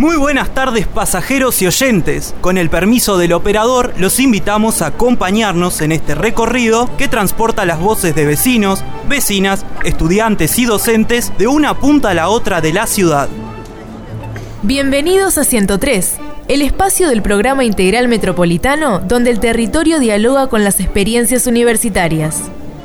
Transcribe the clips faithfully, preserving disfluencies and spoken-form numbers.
Muy buenas tardes, pasajeros y oyentes. Con el permiso del operador, los invitamos a acompañarnos en este recorrido que transporta las voces de vecinos, vecinas, estudiantes y docentes de una punta a la otra de la ciudad. Bienvenidos a ciento tres, el espacio del programa integral metropolitano donde el territorio dialoga con las experiencias universitarias.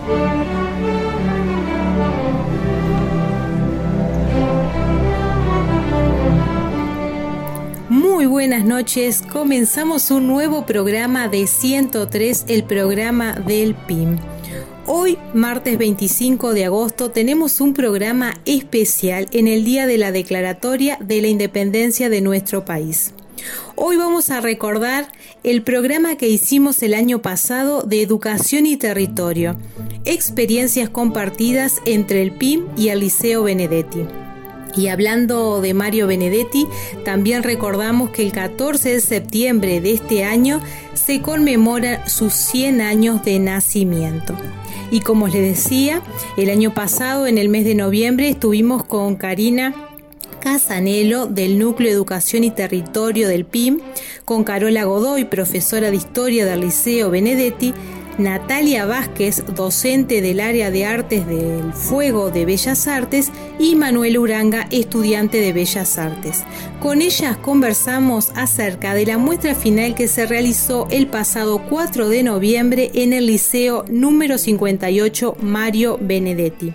Muy buenas noches, comenzamos un nuevo programa de ciento tres, el programa del P I M. Hoy, martes veinticinco de agosto, tenemos un programa especial en el Día de la Declaratoria de la Independencia de nuestro país. Hoy vamos a recordar el programa que hicimos el año pasado de Educación y Territorio, experiencias compartidas entre el P I M y el Liceo Benedetti. Y hablando de Mario Benedetti, también recordamos que el catorce de septiembre de este año se conmemora sus cien años de nacimiento. Y como les decía, el año pasado, en el mes de noviembre, estuvimos con Karina Casanelo del Núcleo Educación y Territorio del P I M, con Carola Godoy, profesora de Historia del Liceo Benedetti, Natalia Vázquez, docente del área de Artes del Fuego de Bellas Artes, y Manuel Uranga, estudiante de Bellas Artes. Con ellas conversamos acerca de la muestra final que se realizó el pasado cuatro de noviembre en el Liceo número cincuenta y ocho Mario Benedetti.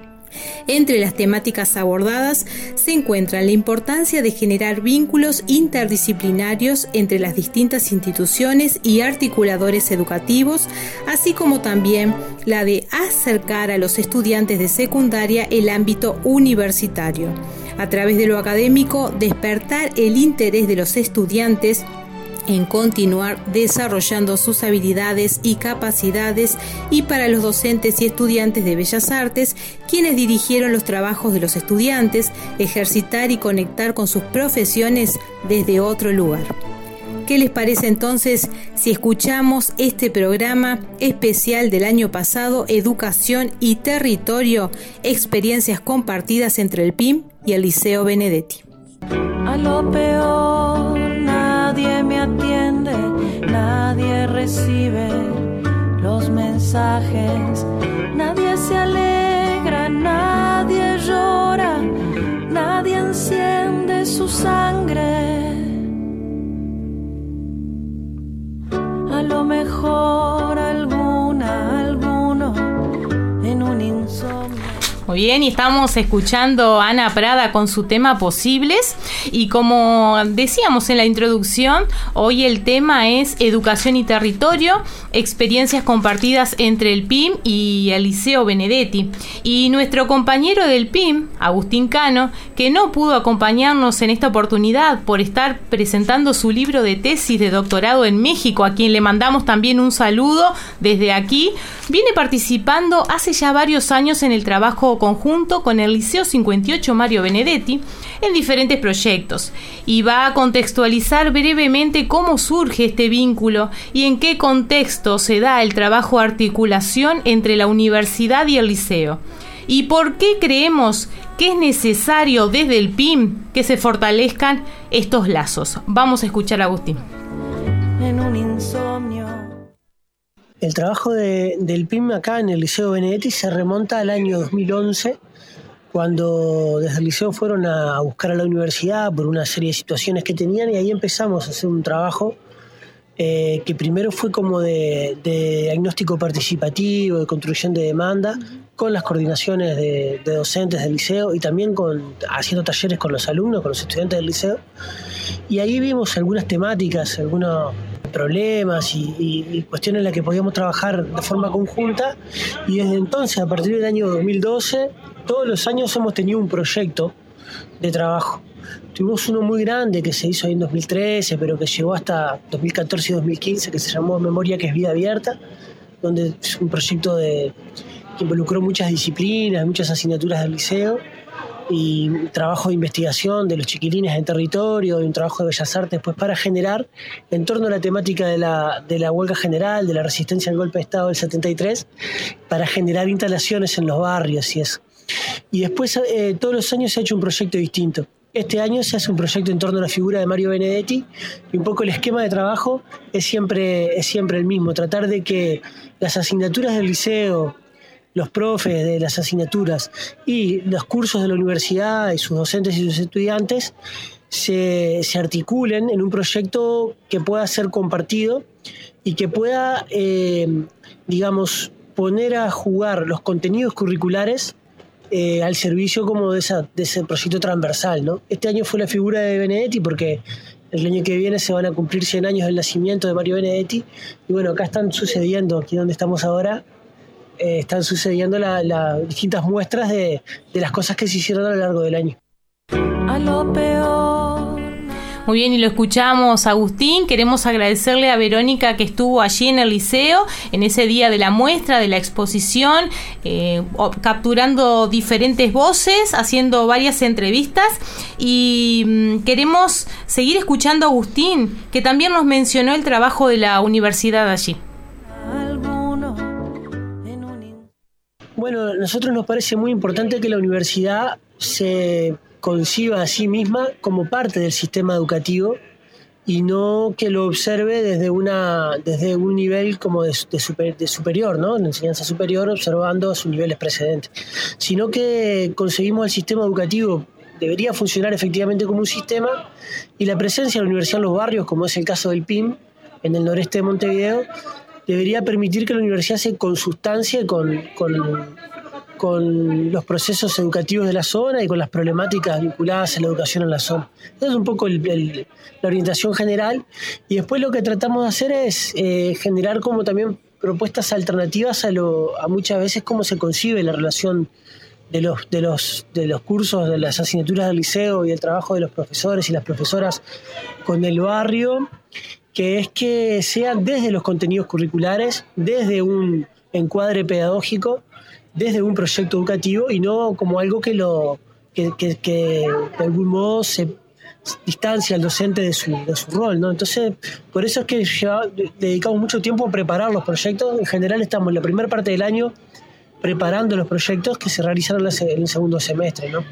Entre las temáticas abordadas se encuentra la importancia de generar vínculos interdisciplinarios entre las distintas instituciones y articuladores educativos, así como también la de acercar a los estudiantes de secundaria el ámbito universitario. A través de lo académico, despertar el interés de los estudiantes en continuar desarrollando sus habilidades y capacidades, y para los docentes y estudiantes de Bellas Artes, quienes dirigieron los trabajos de los estudiantes, ejercitar y conectar con sus profesiones desde otro lugar. ¿Qué les parece entonces si escuchamos este programa especial del año pasado, Educación y Territorio, experiencias compartidas entre el P I M y el Liceo Benedetti? A lo peor nadie me atiende, nadie recibe los mensajes, nadie se alegra, nadie llora, nadie enciende su sangre. A lo mejor alguna, alguno en un insomnio. Muy bien, y estamos escuchando a Ana Prada con su tema Posibles, y como decíamos en la introducción, hoy el tema es Educación y Territorio, experiencias compartidas entre el P I M y el Liceo Benedetti. Y nuestro compañero del P I M, Agustín Cano, que no pudo acompañarnos en esta oportunidad por estar presentando su libro de tesis de doctorado en México, a quien le mandamos también un saludo desde aquí, viene participando hace ya varios años en el trabajo conjunto con el Liceo cincuenta y ocho Mario Benedetti en diferentes proyectos, y va a contextualizar brevemente cómo surge este vínculo y en qué contexto se da el trabajo de articulación entre la universidad y el liceo, y por qué creemos que es necesario desde el P I M que se fortalezcan estos lazos. Vamos a escuchar a Agustín. En un insomnio. El trabajo de, del P I M acá en el Liceo Benedetti se remonta al año dos mil once, cuando desde el liceo fueron a, a buscar a la universidad por una serie de situaciones que tenían, y ahí empezamos a hacer un trabajo eh, que primero fue como de, de diagnóstico participativo, de construcción de demanda, con las coordinaciones de, de docentes del liceo, y también con, haciendo talleres con los alumnos, con los estudiantes del liceo. Y ahí vimos algunas temáticas, algunos problemas y, y, y cuestiones en las que podíamos trabajar de forma conjunta, y desde entonces, a partir del año dos mil doce, todos los años hemos tenido un proyecto de trabajo. Tuvimos uno muy grande que se hizo ahí en dos mil trece, pero que llegó hasta dos mil catorce y dos mil quince, que se llamó Memoria que es Vida Abierta, donde es un proyecto de, que involucró muchas disciplinas, muchas asignaturas del liceo, y trabajo de investigación de los chiquilines en territorio, y un trabajo de Bellas Artes, pues, para generar, en torno a la temática de la, de la huelga general, de la resistencia al golpe de Estado del setenta y tres, para generar instalaciones en los barrios y eso. Y después, eh, todos los años se ha hecho un proyecto distinto. Este año se hace un proyecto en torno a la figura de Mario Benedetti y un poco el esquema de trabajo es siempre, es siempre el mismo, tratar de que las asignaturas del liceo, los profes de las asignaturas y los cursos de la universidad y sus docentes y sus estudiantes se, se articulen en un proyecto que pueda ser compartido y que pueda, eh, digamos, poner a jugar los contenidos curriculares eh, al servicio como de, esa, de ese proyecto transversal, ¿no? Este año fue la figura de Benedetti porque el año que viene se van a cumplir cien años del nacimiento de Mario Benedetti y bueno, acá están sucediendo, aquí donde estamos ahora, eh, están sucediendo las la distintas muestras de, de las cosas que se hicieron a lo largo del año. A lo peor. Muy bien, y lo escuchamos, Agustín. Queremos agradecerle a Verónica que estuvo allí en el liceo, en ese día de la muestra, de la exposición, eh, capturando diferentes voces, haciendo varias entrevistas. Y mmm, queremos seguir escuchando a Agustín, que también nos mencionó el trabajo de la universidad allí. Bueno, a nosotros nos parece muy importante que la universidad se conciba a sí misma como parte del sistema educativo y no que lo observe desde una desde un nivel como de, de, super, de superior, ¿no? En enseñanza superior, observando sus niveles precedentes, sino que concebimos el sistema educativo debería funcionar efectivamente como un sistema y la presencia de la universidad en los barrios, como es el caso del P I M, en el noreste de Montevideo, debería permitir que la universidad se consustancie con, con, con los procesos educativos de la zona y con las problemáticas vinculadas a la educación en la zona. Esa es un poco el, el, la orientación general. Y después lo que tratamos de hacer es eh, generar como también propuestas alternativas a, lo, a muchas veces cómo se concibe la relación de los, de, los, de los cursos, de las asignaturas del liceo y el trabajo de los profesores y las profesoras con el barrio, que es que sean desde los contenidos curriculares, desde un encuadre pedagógico, desde un proyecto educativo y no como algo que lo que, que, que de algún modo se distancia al docente de su, de su rol, ¿no? Entonces, por eso es que ya dedicamos mucho tiempo a preparar los proyectos. En general estamos en la primera parte del año preparando los proyectos que se realizaron en el segundo semestre, ¿no?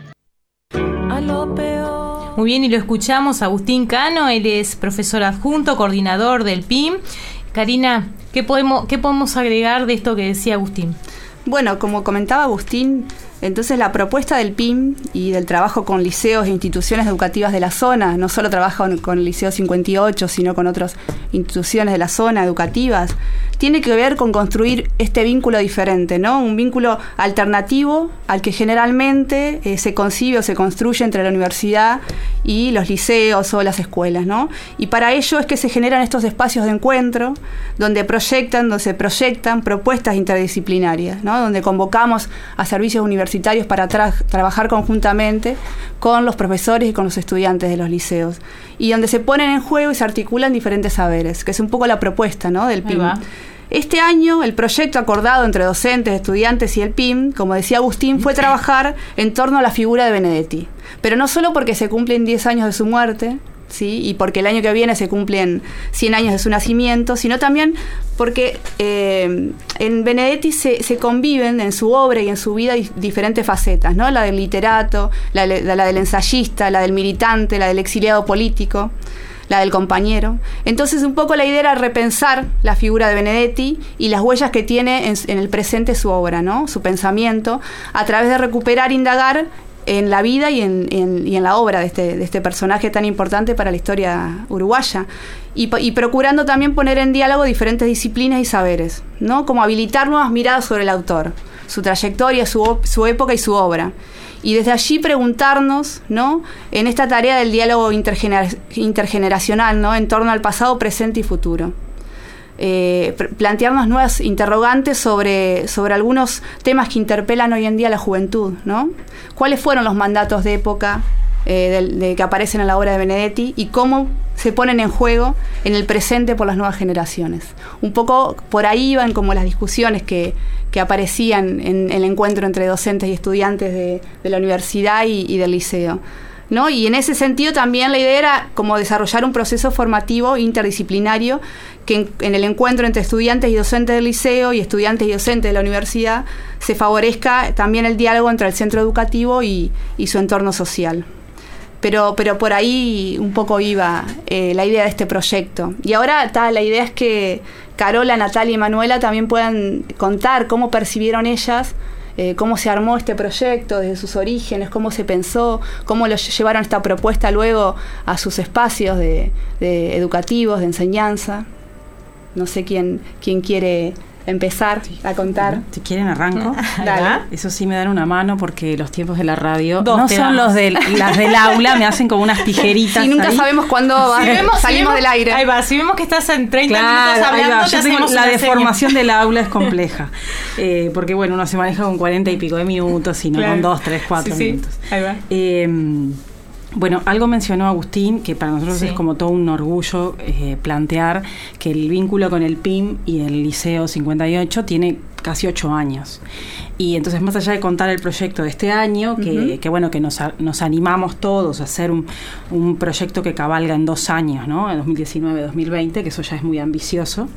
A lo peor. Muy bien, y lo escuchamos, Agustín Cano, él es profesor adjunto, coordinador del P I M. Karina, ¿qué podemos, qué podemos agregar de esto que decía Agustín? Bueno, como comentaba Agustín, entonces la propuesta del P I M y del trabajo con liceos e instituciones educativas de la zona, no solo trabaja con, con el Liceo cincuenta y ocho, sino con otras instituciones de la zona educativas, tiene que ver con construir este vínculo diferente, ¿no? Un vínculo alternativo al que generalmente eh, se concibe o se construye entre la universidad y los liceos o las escuelas, ¿no? Y para ello es que se generan estos espacios de encuentro donde proyectan, donde se proyectan propuestas interdisciplinarias, ¿no? Donde convocamos a servicios universitarios para tra- trabajar conjuntamente con los profesores y con los estudiantes de los liceos, y donde se ponen en juego y se articulan diferentes saberes, que es un poco la propuesta, ¿no?, del P I M. Este año, el proyecto acordado entre docentes, estudiantes y el P I M, como decía Agustín, fue trabajar en torno a la figura de Benedetti. Pero no solo porque se cumplen diez años de su muerte, ¿sí?, y porque el año que viene se cumplen cien años de su nacimiento, sino también porque eh, en Benedetti se, se conviven en su obra y en su vida di- diferentes facetas, ¿no? La del literato, la, la, la del ensayista, la del militante, la del exiliado político, la del compañero. Entonces, un poco la idea era repensar la figura de Benedetti y las huellas que tiene en, en el presente su obra, ¿no?, su pensamiento, a través de recuperar, indagar en la vida y en, en, y en la obra de este, de este personaje tan importante para la historia uruguaya, y, y procurando también poner en diálogo diferentes disciplinas y saberes, ¿no?, como habilitar nuevas miradas sobre el autor, su trayectoria, su, su época y su obra. Y desde allí preguntarnos, ¿no?, en esta tarea del diálogo intergener- intergeneracional, ¿no?, en torno al pasado, presente y futuro. Eh, pr- plantearnos nuevas interrogantes sobre, sobre algunos temas que interpelan hoy en día a la juventud, ¿no? ¿Cuáles fueron los mandatos de época eh, de, de, que aparecen en la obra de Benedetti y cómo se ponen en juego en el presente por las nuevas generaciones? Un poco por ahí iban como las discusiones que, que aparecían en, en el encuentro entre docentes y estudiantes de, de la universidad y, y del liceo, ¿no? Y en ese sentido también la idea era como desarrollar un proceso formativo interdisciplinario que en, en el encuentro entre estudiantes y docentes del liceo y estudiantes y docentes de la universidad se favorezca también el diálogo entre el centro educativo y, y su entorno social. pero, pero por ahí un poco iba eh, la idea de este proyecto. Y ahora ta, la idea es que Carola, Natalia y Manuela también puedan contar cómo percibieron ellas, eh, cómo se armó este proyecto desde sus orígenes, cómo se pensó, cómo lo llevaron esta propuesta luego a sus espacios de, de educativos, de enseñanza. No sé quién, quién quiere empezar a contar. Si quieren arranco. Dale. Eso sí me dan una mano porque los tiempos de la radio Dos no te son damos. los de las del aula, me hacen como unas tijeritas. Y nunca ahí. sabemos cuándo va- Si vemos- salimos si vemos- del aire. Ahí va, si vemos que estás en treinta Claro, minutos ahí hablando, va. te Yo tengo hacemos la una seña. deformación del aula es compleja. Eh, porque bueno, uno se maneja con cuarenta y pico de minutos y no Claro. con dos, tres, cuatro Sí, sí. minutos. Ahí va. Eh, Bueno, algo mencionó Agustín, que para nosotros Sí. es como todo un orgullo eh, plantear que el vínculo con el P I M y el Liceo cincuenta y ocho tiene casi ocho años. Y entonces, más allá de contar el proyecto de este año, que, Ujú. que bueno, que nos, a- nos animamos todos a hacer un, un proyecto que cabalga en dos años, ¿no? En dos mil diecinueve, dos mil veinte, que eso ya es muy ambicioso.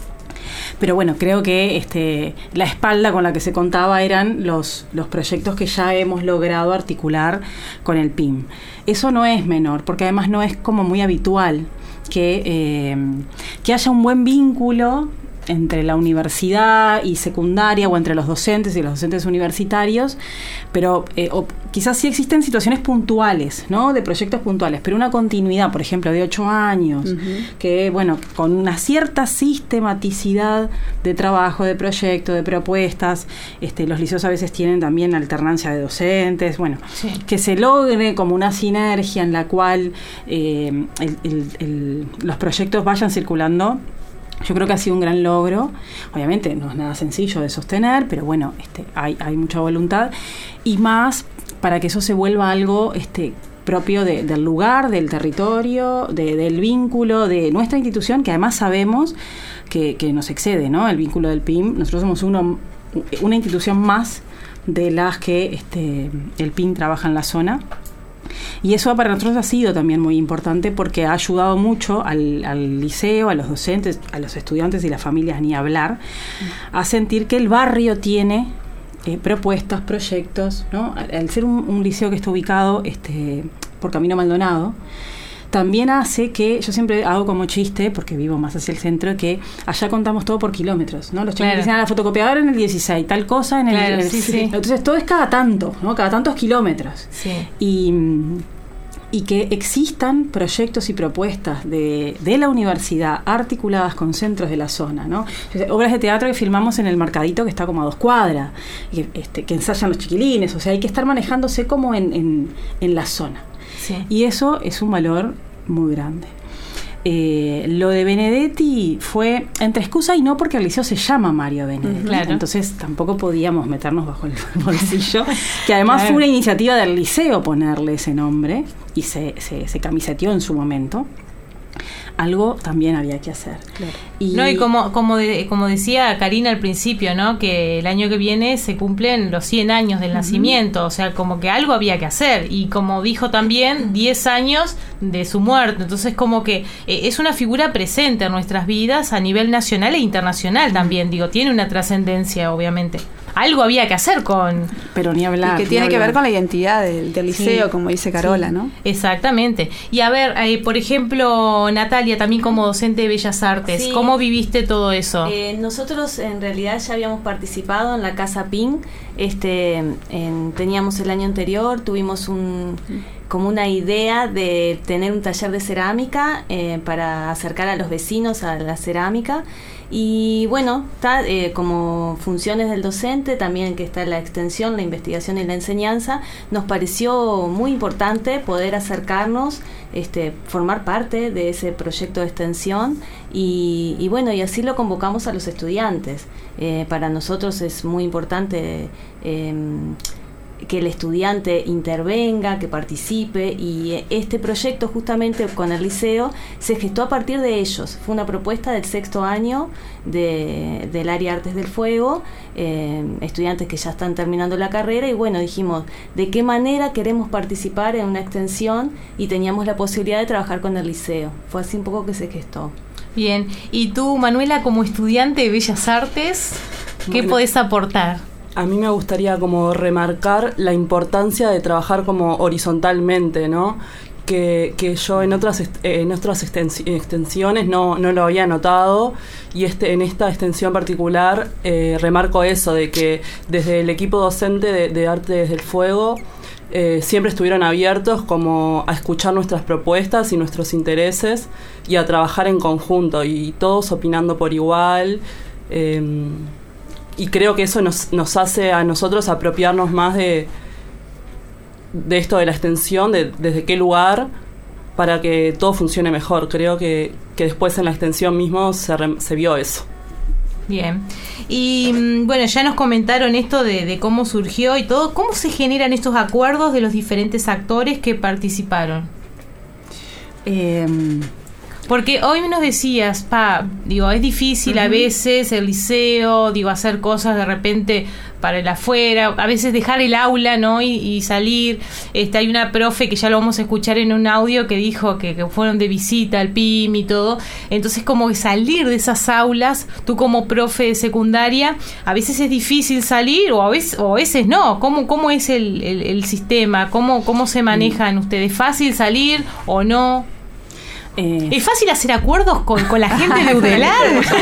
Pero bueno, creo que este, la espalda con la que se contaba eran los, los proyectos que ya hemos logrado articular con el P I M. Eso no es menor, porque además no es como muy habitual que, eh, que haya un buen vínculo entre la universidad y secundaria, o entre los docentes y los docentes universitarios, pero eh, o quizás sí existen situaciones puntuales, ¿no? De proyectos puntuales, pero una continuidad, por ejemplo, de ocho años, Ujú. que, bueno, con una cierta sistematicidad de trabajo, de proyecto, de propuestas, este, los liceos a veces tienen también alternancia de docentes, bueno, Sí. que se logre como una sinergia en la cual eh, el- el- el- los proyectos vayan circulando. Yo creo que ha sido un gran logro. Obviamente no es nada sencillo de sostener, pero bueno, este, hay, hay mucha voluntad. Y más para que eso se vuelva algo este, propio de- del lugar, del territorio, de- del vínculo de nuestra institución, que además sabemos que, que nos excede, ¿no? El vínculo del P I M. Nosotros somos uno, una institución más de las que este, el P I M trabaja en la zona. Y eso para nosotros ha sido también muy importante porque ha ayudado mucho al, al liceo, a los docentes, a los estudiantes y las familias, ni hablar, a sentir que el barrio tiene eh, propuestas, proyectos, ¿no? Al, al ser un, un liceo que está ubicado este, por Camino Maldonado, también hace que, yo siempre hago como chiste, porque vivo más hacia el centro, que allá contamos todo por kilómetros, ¿no? Los chicos Claro. dicen, ah, la fotocopiadora en el dieciséis, tal cosa en el... Claro, en el- sí, sí. Entonces todo es cada tanto, ¿no? Cada tantos kilómetros. Sí. Y, y que existan proyectos y propuestas de, de la universidad articuladas con centros de la zona, ¿no? Obras de teatro que filmamos en el Mercadito, que está como a dos cuadras, y que, este, que ensayan los chiquilines, o sea, hay que estar manejándose como en, en, en la zona. Sí. Y eso es un valor muy grande. Eh, lo de Benedetti fue entre excusa y no, porque el liceo se llama Mario Benedetti. Claro. Entonces tampoco podíamos meternos bajo el bolsillo, que además Claro. fue una iniciativa del liceo ponerle ese nombre y se, se, se camiseteó en su momento. Algo también había que hacer. Y, No, y como como de- como decía Karina al principio, ¿no? Que el año que viene se cumplen los cien años del nacimiento, o sea, como que algo había que hacer. Y como dijo también, diez años de su muerte. Entonces, como que eh, es una figura presente en nuestras vidas a nivel nacional e internacional también. Digo, tiene una trascendencia, obviamente. Algo había que hacer con... pero ni hablar. Y que tiene ni que ver hablar. con la identidad del, del liceo, Sí, como dice Carola, sí, ¿no? Exactamente. Y a ver, eh, por ejemplo, Natalia, también como docente de Bellas Artes, Sí. ¿cómo viviste todo eso? Eh, nosotros en realidad ya habíamos participado en la Casa P I M, este, en- teníamos el año anterior, tuvimos un como una idea de tener un taller de cerámica eh, para acercar a los vecinos a la cerámica. Y bueno, está eh, como funciones del docente, también que está la extensión, la investigación y la enseñanza, nos pareció muy importante poder acercarnos, este, formar parte de ese proyecto de extensión y, y bueno, y así lo convocamos a los estudiantes. Eh, para nosotros es muy importante eh, que el estudiante intervenga, que participe, y este proyecto justamente con el liceo se gestó a partir de ellos. Fue una propuesta del sexto año de, del área Artes del Fuego, eh, estudiantes que ya están terminando la carrera, y bueno, dijimos, ¿de qué manera queremos participar en una extensión? Y teníamos la posibilidad de trabajar con el liceo. Fue así un poco que se gestó. Bien, y tú, Manuela, como estudiante de Bellas Artes, ¿qué Bueno. podés aportar? A mí me gustaría como remarcar la importancia de trabajar como horizontalmente, ¿no? Que, que yo en otras en otras extensiones no, no lo había notado, y este en esta extensión particular eh, remarco eso, de que desde el equipo docente de, de Arte desde el Fuego eh, siempre estuvieron abiertos como a escuchar nuestras propuestas y nuestros intereses y a trabajar en conjunto, y todos opinando por igual. Eh, y creo que eso nos, nos hace a nosotros apropiarnos más de de esto de la extensión, de desde qué lugar, para que todo funcione mejor. Creo que, que después en la extensión mismo se, re, se vio eso. Bien. Y bueno, ya nos comentaron esto de, de cómo surgió y todo. ¿Cómo se generan estos acuerdos de los diferentes actores que participaron? Eh... Porque hoy nos decías, pa, digo, es difícil uh-huh. a veces el liceo, digo, hacer cosas de repente para el afuera, a veces dejar el aula, ¿no? Y, y salir. Este, hay una profe que ya lo vamos a escuchar en un audio que dijo que, que fueron de visita al P I M y todo. Entonces, como que salir de esas aulas, tú como profe de secundaria, a veces es difícil salir o a veces, o a veces no. ¿Cómo, cómo es el, el, el sistema? ¿Cómo, cómo se manejan ustedes? ¿Fácil salir o no? Eh, ¿Es fácil hacer acuerdos con, con la gente de UDELAR?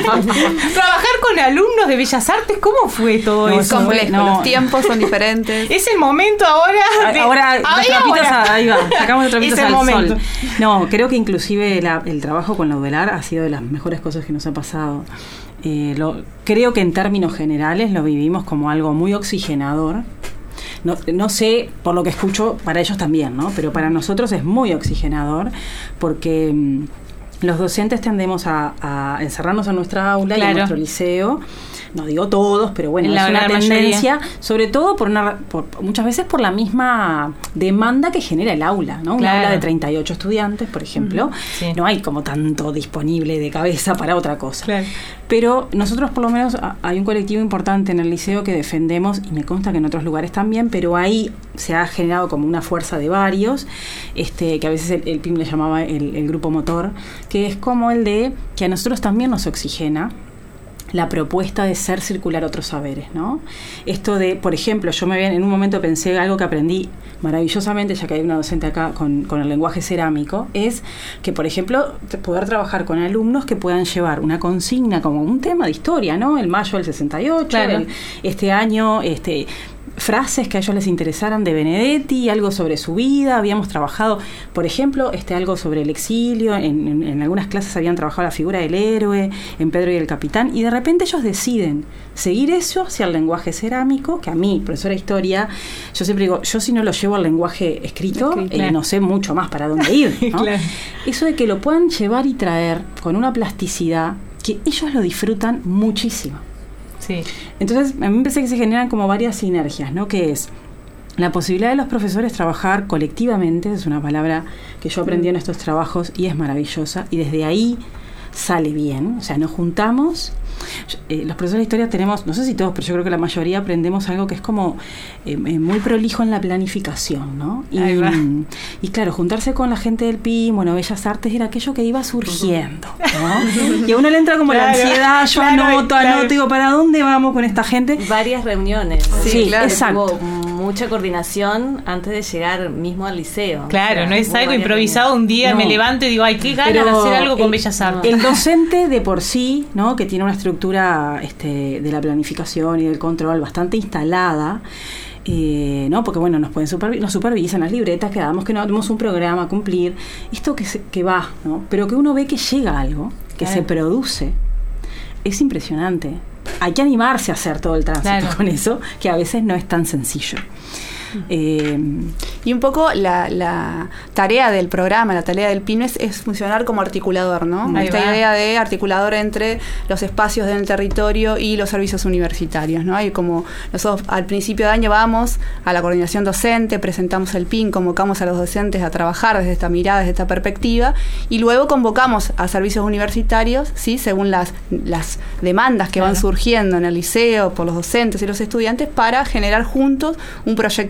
¿Trabajar con alumnos de Bellas Artes? ¿Cómo fue todo no, eso? Es complejo, no. Los tiempos son diferentes. Es el momento ahora. De, ahora, los trapitos a, ahí va, sacamos los trapitos al momento. sol. No, creo que inclusive la, el trabajo con la UDELAR ha sido de las mejores cosas que nos ha pasado. Eh, lo, creo que en términos generales lo vivimos como algo muy oxigenador. No, no sé, por lo que escucho, para ellos también, ¿no? Pero para nosotros es muy oxigenador, porque mmm, los docentes tendemos a, a encerrarnos en nuestra aula, claro, y en nuestro liceo. No digo todos, pero bueno, la, es una tendencia, mayoría. Sobre todo por una por, muchas veces por la misma demanda que genera el aula, ¿no? Una claro. aula de treinta y ocho estudiantes, por ejemplo, uh-huh. sí. no hay como tanto disponible de cabeza para otra cosa. Claro. Pero nosotros, por lo menos, hay un colectivo importante en el liceo que defendemos, y me consta que en otros lugares también, pero ahí se ha generado como una fuerza de varios, este que a veces el, el P I M le llamaba el, el grupo motor, que es como el de que a nosotros también nos oxigena la propuesta de ser circular otros saberes, ¿no? Esto de, por ejemplo, yo me en un momento pensé algo que aprendí maravillosamente, ya que hay una docente acá con, con el lenguaje cerámico, es que, por ejemplo, poder trabajar con alumnos que puedan llevar una consigna como un tema de historia, ¿no? El mayo del sesenta y ocho, claro. el, este año, este... frases que a ellos les interesaran de Benedetti, algo sobre su vida. Habíamos trabajado, por ejemplo, este algo sobre el exilio, en, en, en algunas clases habían trabajado la figura del héroe, en Pedro y el Capitán, y de repente ellos deciden seguir eso hacia el lenguaje cerámico, que a mí, profesora de historia, yo siempre digo, yo si no lo llevo al lenguaje escrito, okay, claro. eh, no sé mucho más para dónde ir, ¿no? Claro. Eso de que lo puedan llevar y traer con una plasticidad que ellos lo disfrutan muchísimo. Sí. Entonces, a mí me parece que se generan como varias sinergias, ¿no? Que es la posibilidad de los profesores trabajar colectivamente, es una palabra que yo aprendí en estos trabajos y es maravillosa, y desde ahí sale bien, o sea, nos juntamos. Eh, los profesores de historia tenemos, no sé si todos, pero yo creo que la mayoría aprendemos algo que es como eh, muy prolijo en la planificación, ¿no? Y, y claro, juntarse con la gente del P I M, bueno, Bellas Artes era aquello que iba surgiendo, ¿no? Y a uno le entra como claro, la ansiedad, yo claro, anoto, claro. anoto, digo, ¿para dónde vamos con esta gente? Varias reuniones. Sí, sí claro, exacto. Tuvo mucha coordinación antes de llegar mismo al liceo. Claro, o sea, no es algo improvisado, un día no. me levanto y digo, ay, qué ganas de hacer algo con el, Bellas Artes. El docente de por sí, ¿no? Que tiene una estructura este, de la planificación y del control bastante instalada, eh, ¿no? Porque bueno, nos pueden supervi- nos supervisan las libretas, que damos que no tenemos un programa a cumplir, esto que, se, que va, ¿no? Pero que uno ve que llega algo, que claro. se produce, es impresionante. Hay que animarse a hacer todo el tránsito claro. con eso, que a veces no es tan sencillo. Eh, y un poco la, la tarea del programa, la tarea del P I M es, es funcionar como articulador, ¿no? Esta va. idea de articulador entre los espacios del territorio y los servicios universitarios, ¿no? Y como nosotros al principio de año vamos a la coordinación docente, presentamos el P I M, convocamos a los docentes a trabajar desde esta mirada, desde esta perspectiva, y luego convocamos a servicios universitarios, ¿sí? Según las, las demandas que claro. van surgiendo en el liceo por los docentes y los estudiantes, para generar juntos un proyecto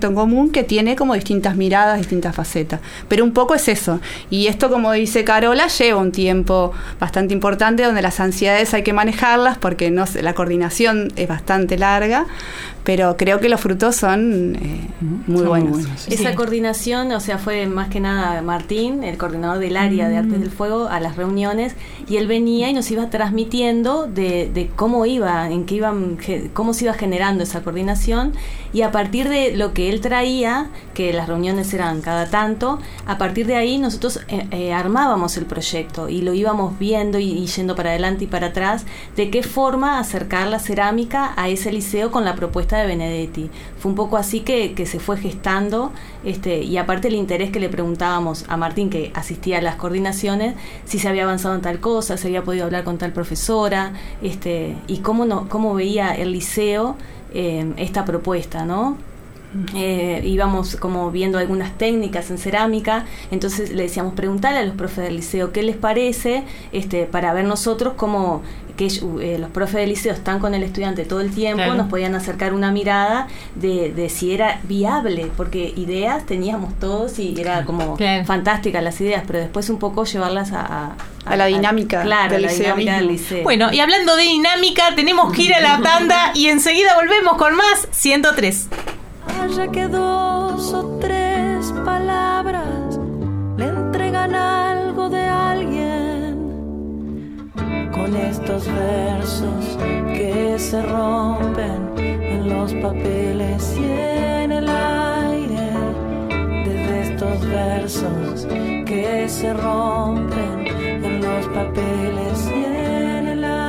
en común que tiene como distintas miradas, distintas facetas. Pero un poco es eso. Y esto, como dice Carola, lleva un tiempo bastante importante donde las ansiedades hay que manejarlas porque no sé, la coordinación es bastante larga, pero creo que los frutos son eh, muy son buenos. Muy buenos sí. Esa coordinación, o sea, fue más que nada Martín, el coordinador del área mm. de Artes del Fuego, a las reuniones, y él venía y nos iba transmitiendo de, de cómo iba, en qué iban, cómo se iba generando esa coordinación, y a partir de lo que él traía, que las reuniones eran cada tanto, a partir de ahí nosotros eh, eh, armábamos el proyecto y lo íbamos viendo y, y yendo para adelante y para atrás, de qué forma acercar la cerámica a ese liceo con la propuesta de Benedetti. Fue un poco así que, que se fue gestando, este, y aparte el interés que le preguntábamos a Martín, que asistía a las coordinaciones, si se había avanzado en tal cosa, si había podido hablar con tal profesora, este, y cómo, no, cómo veía el liceo eh, esta propuesta, ¿no? Eh, íbamos como viendo algunas técnicas en cerámica, entonces le decíamos preguntarle a los profes del liceo qué les parece, este, para ver nosotros cómo que eh, los profes del liceo están con el estudiante todo el tiempo, claro. Nos podían acercar una mirada de, de si era viable, porque ideas teníamos todos y era como claro. Fantásticas las ideas, pero después un poco llevarlas a, a, a la dinámica, a, claro, del, la liceo dinámica del liceo. Bueno, y hablando de dinámica, tenemos que ir a la tanda y enseguida volvemos con más ciento tres. Haya que dos o tres palabras le entregan algo de alguien, con estos versos que se rompen en los papeles y en el aire, desde estos versos que se rompen en los papeles y en el aire.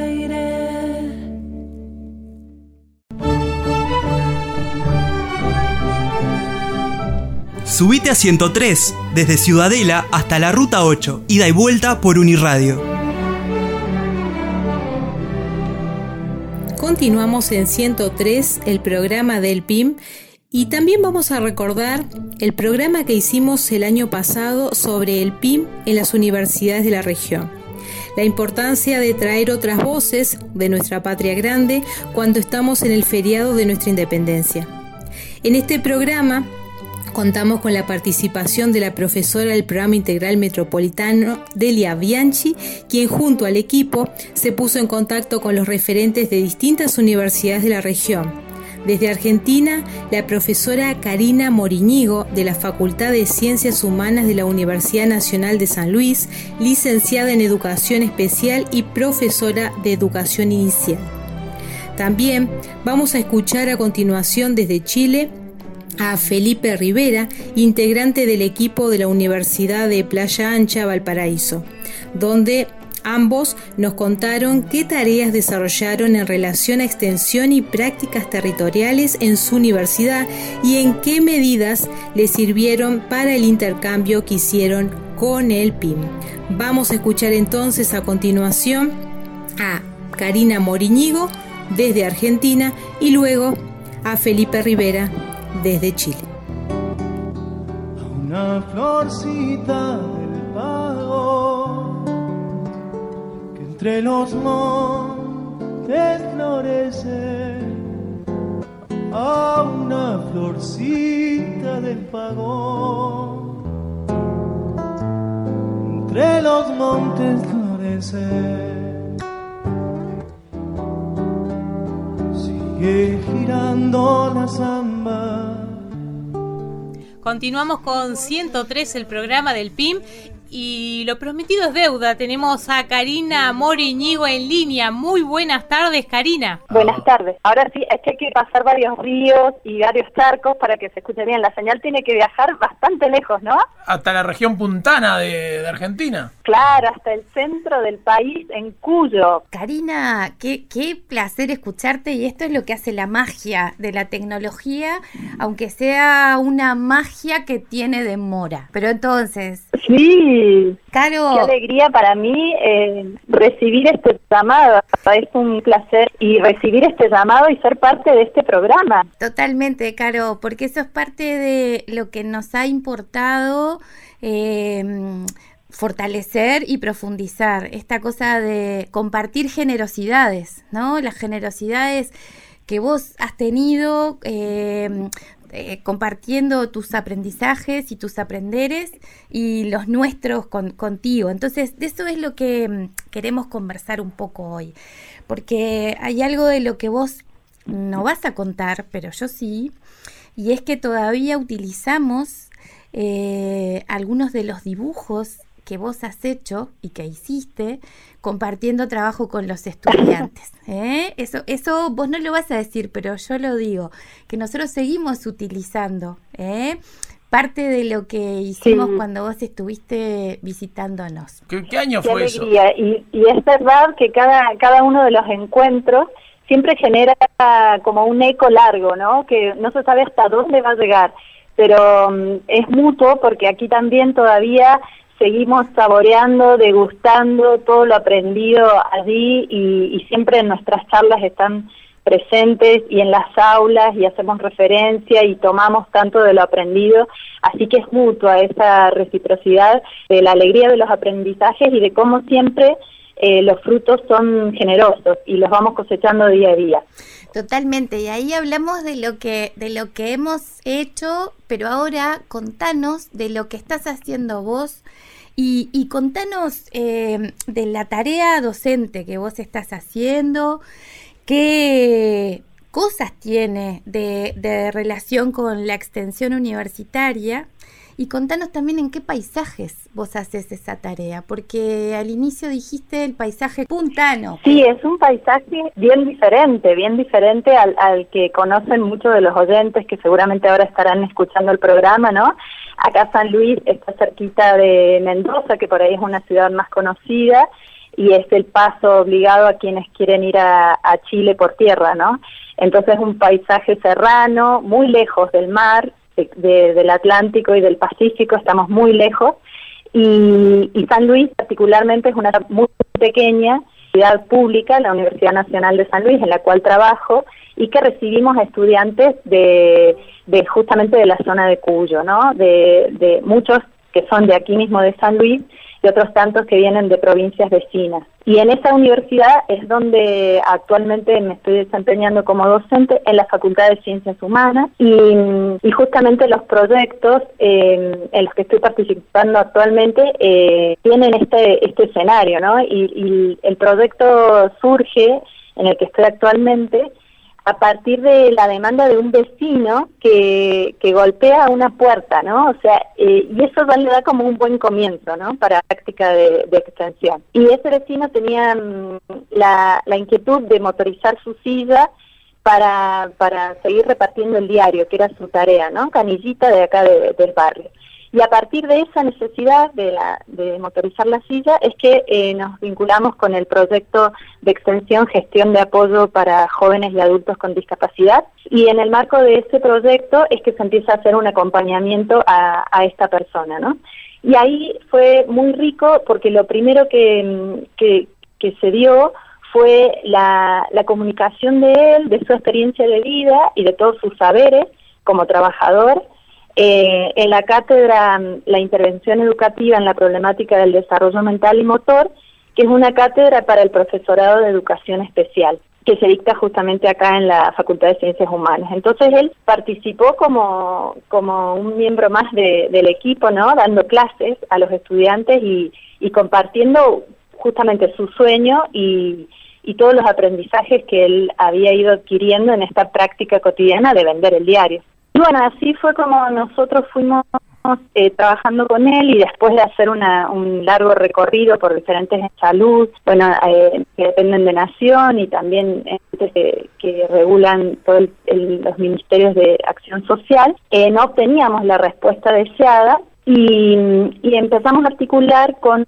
Subite a ciento tres, desde Ciudadela hasta la Ruta ocho, ida y vuelta por Uniradio. Continuamos en ciento tres, el programa del P I M, y también vamos a recordar el programa que hicimos el año pasado sobre el P I M en las universidades de la región. La importancia de traer otras voces de nuestra patria grande cuando estamos en el feriado de nuestra independencia. En este programa contamos con la participación de la profesora del Programa Integral Metropolitano, Delia Bianchi, quien junto al equipo se puso en contacto con los referentes de distintas universidades de la región. Desde Argentina, la profesora Karina Moriñigo, de la Facultad de Ciencias Humanas de la Universidad Nacional de San Luis, licenciada en Educación Especial y profesora de Educación Inicial. También vamos a escuchar a continuación desde Chile a Felipe Rivera, integrante del equipo de la Universidad de Playa Ancha, Valparaíso, donde ambos nos contaron qué tareas desarrollaron en relación a extensión y prácticas territoriales en su universidad y en qué medidas les sirvieron para el intercambio que hicieron con el P I M. Vamos a escuchar entonces a continuación a Karina Moriñigo desde Argentina y luego a Felipe Rivera desde Chile. Una florcita del pago que entre los montes florece, a una florcita del pago entre los montes florece, sigue girando la samba. Continuamos con ciento tres, el programa del P I M, y lo prometido es deuda. Tenemos a Karina Moriñigo en línea. Muy buenas tardes, Karina. Buenas tardes. Ahora sí, es que hay que pasar varios ríos y varios charcos para que se escuche bien. La señal tiene que viajar bastante lejos, ¿no? Hasta la región puntana de, de Argentina. Claro, hasta el centro del país, en Cuyo. Karina, qué, qué placer escucharte, y esto es lo que hace la magia de la tecnología, aunque sea una magia que tiene demora. Pero entonces... Sí. Caro, qué alegría para mí eh, recibir este llamado. Es un placer y recibir este llamado y ser parte de este programa. Totalmente, Caro, porque eso es parte de lo que nos ha importado eh, fortalecer y profundizar. Esta cosa de compartir generosidades, ¿no? Las generosidades que vos has tenido eh, eh, compartiendo tus aprendizajes y tus aprenderes y los nuestros con, contigo. Entonces, de eso es lo que mm, queremos conversar un poco hoy, porque hay algo de lo que vos no vas a contar, pero yo sí, y es que todavía utilizamos eh, algunos de los dibujos que vos has hecho y que hiciste compartiendo trabajo con los estudiantes. ¿eh? Eso, eso vos no lo vas a decir, pero yo lo digo, que nosotros seguimos utilizando ¿eh? parte de lo que hicimos sí. cuando vos estuviste visitándonos. ¿Qué, qué año fue eso? Y, y es verdad que cada, cada uno de los encuentros siempre genera como un eco largo, ¿no? Que no se sabe hasta dónde va a llegar, pero um, es mutuo porque aquí también todavía seguimos saboreando, degustando todo lo aprendido allí y, y siempre en nuestras charlas están presentes y en las aulas y hacemos referencia y tomamos tanto de lo aprendido, así que es mutua esa reciprocidad de la alegría de los aprendizajes y de cómo siempre eh, los frutos son generosos y los vamos cosechando día a día. Totalmente, y ahí hablamos de lo que de lo que hemos hecho, pero ahora contanos de lo que estás haciendo vos y, y contanos eh, de la tarea docente que vos estás haciendo, qué cosas tiene de, de relación con la extensión universitaria. Y contanos también en qué paisajes vos haces esa tarea, porque al inicio dijiste el paisaje puntano. Sí, es un paisaje bien diferente, bien diferente al, al que conocen muchos de los oyentes que seguramente ahora estarán escuchando el programa, ¿no? Acá San Luis está cerquita de Mendoza, que por ahí es una ciudad más conocida, y es el paso obligado a quienes quieren ir a, a Chile por tierra, ¿no? Entonces es un paisaje serrano, muy lejos del mar, De, de, del Atlántico y del Pacífico, estamos muy lejos, y, y San Luis particularmente es una muy pequeña universidad pública, la Universidad Nacional de San Luis, en la cual trabajo, y que recibimos a estudiantes de, de justamente de la zona de Cuyo, ¿no? De, de muchos que son de aquí mismo de San Luis, y otros tantos que vienen de provincias vecinas. Y en esa universidad es donde actualmente me estoy desempeñando como docente en la Facultad de Ciencias Humanas y, y justamente los proyectos eh, en los que estoy participando actualmente eh, tienen este este escenario, ¿no? Y, y el proyecto surge en el que estoy actualmente a partir de la demanda de un vecino que, que golpea una puerta, ¿no? O sea, eh, y eso le da como un buen comienzo, ¿no? Para la práctica de, de extensión. Y ese vecino tenía mm, la, la inquietud de motorizar su silla para, para seguir repartiendo el diario, que era su tarea, ¿no? Canillita de acá de, del barrio. Y a partir de esa necesidad de, la, de motorizar la silla es que eh, nos vinculamos con el proyecto de extensión Gestión de Apoyo para Jóvenes y Adultos con Discapacidad. Y en el marco de ese proyecto es que se empieza a hacer un acompañamiento a, a esta persona, ¿no? Y ahí fue muy rico porque lo primero que, que, que se dio fue la, la comunicación de él, de su experiencia de vida y de todos sus saberes como trabajador. Eh, en la cátedra La Intervención Educativa en la Problemática del Desarrollo Mental y Motor, que es una cátedra para el profesorado de Educación Especial, que se dicta justamente acá en la Facultad de Ciencias Humanas. Entonces él participó como, como un miembro más de, del equipo, ¿no? Dando clases a los estudiantes y, y compartiendo justamente su sueño y, y todos los aprendizajes que él había ido adquiriendo en esta práctica cotidiana de vender el diario. Y bueno, así fue como nosotros fuimos eh, trabajando con él y después de hacer una, un largo recorrido por diferentes salud, bueno, eh, que dependen de Nación y también entes que, que regulan todos los ministerios de acción social, eh, no obteníamos la respuesta deseada y, y empezamos a articular con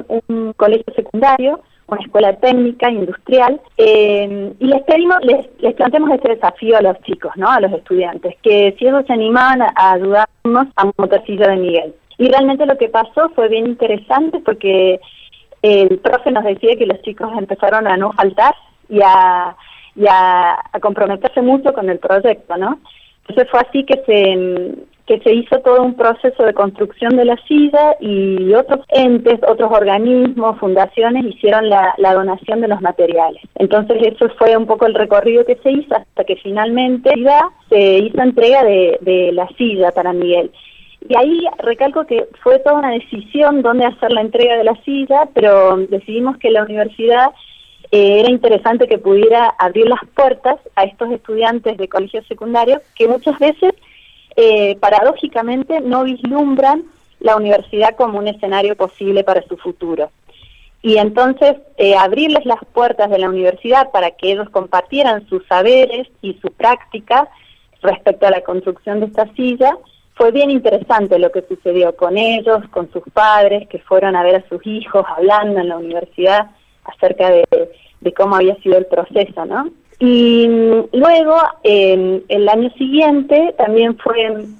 un colegio secundario, una escuela técnica, industrial, eh, y les pedimos, les, les planteamos este desafío a los chicos, ¿no? A los estudiantes, que si ellos se animaban a, a ayudarnos a Motorcillo de Miguel. Y realmente lo que pasó fue bien interesante porque el profe nos decía que los chicos empezaron a no faltar y a, y a, a comprometerse mucho con el proyecto, ¿no? Entonces fue así que se, que se hizo todo un proceso de construcción de la silla y otros entes, otros organismos, fundaciones hicieron la, la donación de los materiales. Entonces eso fue un poco el recorrido que se hizo hasta que finalmente se hizo entrega de, de la silla para Miguel. Y ahí recalco que fue toda una decisión dónde hacer la entrega de la silla, pero decidimos que la universidad eh, era interesante que pudiera abrir las puertas a estos estudiantes de colegios secundarios que muchas veces Eh, paradójicamente no vislumbran la universidad como un escenario posible para su futuro. Y entonces eh, abrirles las puertas de la universidad para que ellos compartieran sus saberes y su práctica respecto a la construcción de esta silla, fue bien interesante lo que sucedió con ellos, con sus padres, que fueron a ver a sus hijos hablando en la universidad acerca de, de cómo había sido el proceso, ¿no? Y luego, eh, el año siguiente, también fue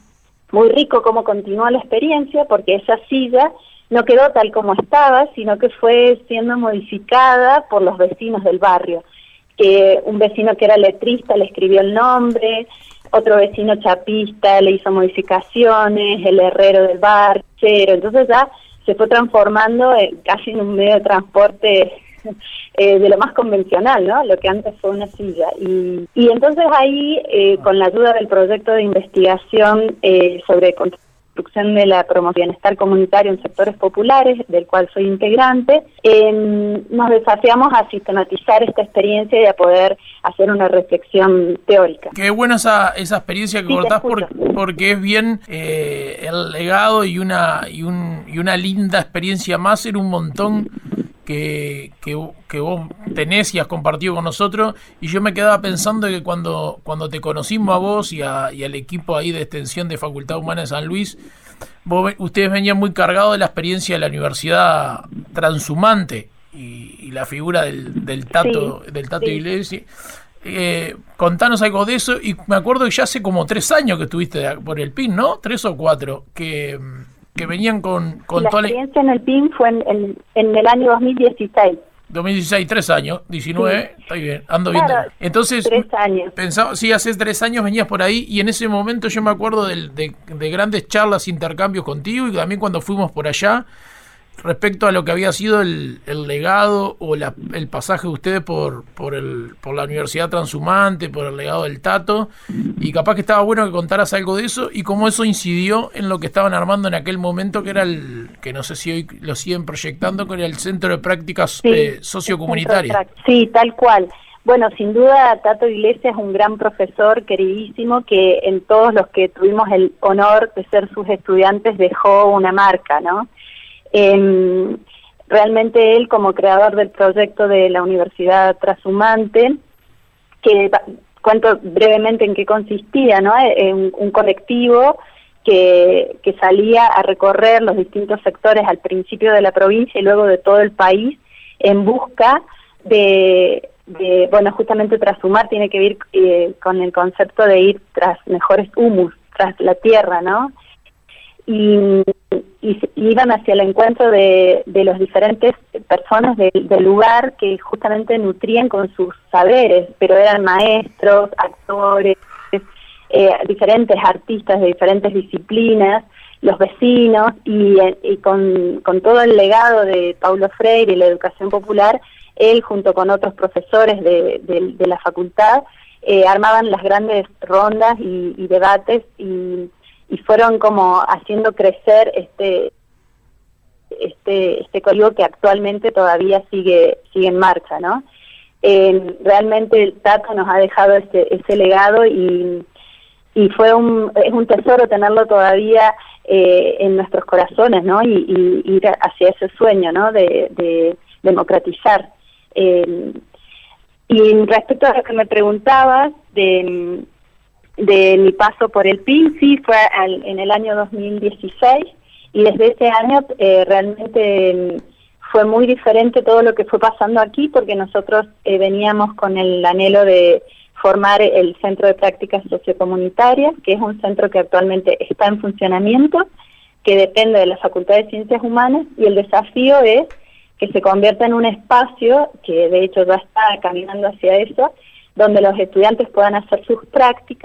muy rico cómo continuó la experiencia, porque esa silla no quedó tal como estaba, sino que fue siendo modificada por los vecinos del barrio. Que un vecino que era letrista le escribió el nombre, otro vecino chapista le hizo modificaciones, el herrero del barrio, entonces ya se fue transformando en, casi en un medio de transporte Eh, de lo más convencional, ¿no? Lo que antes fue una silla. Y, y entonces ahí, eh, con la ayuda del proyecto de investigación eh, sobre construcción de la promoción del bienestar comunitario en sectores populares, del cual soy integrante, eh, nos desafiamos a sistematizar esta experiencia y a poder hacer una reflexión teórica. Qué buena esa, esa experiencia que Sí, contás por, porque es bien eh, el legado y una, y, un, y una linda experiencia más en un montón Que, que, que vos tenés y has compartido con nosotros, y yo me quedaba pensando que cuando, cuando te conocimos a vos y, a, y al equipo ahí de extensión de Facultad Humana de San Luis, vos, ustedes venían muy cargados de la experiencia de la universidad transhumante y, y la figura del, del Tato, sí, del Tato sí. Iglesias. Eh, contanos algo de eso, y me acuerdo que ya hace como tres años que estuviste por el P I N, ¿no? Tres o cuatro, que... que venían con, con la toda experiencia la... en el P I N fue en, en, en el año dos mil dieciséis. dos mil dieciséis, tres años, diecinueve, sí. Está bien, ando claro, viendo. Entonces, tres años. Pensaba, sí, hace tres años venías por ahí, y en ese momento yo me acuerdo de, de, de grandes charlas, intercambios contigo, y también cuando fuimos por allá, respecto a lo que había sido el, el legado o la, el pasaje de ustedes por, por, el, por la Universidad Transhumante, por el legado del Tato, y capaz que estaba bueno que contaras algo de eso y cómo eso incidió en lo que estaban armando en aquel momento, que era el, que no sé si hoy lo siguen proyectando, que era el Centro de Prácticas sí, eh, Sociocomunitarias. Sí, tal cual. Bueno, sin duda Tato Iglesias es un gran profesor queridísimo que en todos los que tuvimos el honor de ser sus estudiantes dejó una marca, ¿no? Eh, realmente él, como creador del proyecto de la Universidad Transhumante, que cuento brevemente en qué consistía, ¿no? Eh, un, un colectivo que, que salía a recorrer los distintos sectores al principio de la provincia y luego de todo el país en busca de, de bueno, justamente transhumar tiene que ver eh, con el concepto de ir tras mejores humus, tras la tierra, ¿no? Y, y iban hacia el encuentro de, de los diferentes personas de, del lugar que justamente nutrían con sus saberes, pero eran maestros, actores, eh, diferentes artistas de diferentes disciplinas, los vecinos, y, y con, con todo el legado de Paulo Freire y la educación popular, él junto con otros profesores de, de, de la facultad eh, armaban las grandes rondas y, y debates y y fueron como haciendo crecer este este este colectivo que actualmente todavía sigue sigue en marcha, ¿no? Eh, realmente el Tato nos ha dejado ese ese legado y y fue un es un tesoro tenerlo todavía eh, en nuestros corazones, ¿no? Y, y ir hacia ese sueño, ¿no? De, de democratizar. Eh, y respecto a lo que me preguntabas de de mi paso por el P I N, sí, fue al, en el año dos mil dieciséis, y desde ese año eh, realmente fue muy diferente todo lo que fue pasando aquí, porque nosotros eh, veníamos con el anhelo de formar el Centro de Prácticas Sociocomunitarias, que es un centro que actualmente está en funcionamiento, que depende de la Facultad de Ciencias Humanas, y el desafío es que se convierta en un espacio, que de hecho ya está caminando hacia eso, donde los estudiantes puedan hacer sus prácticas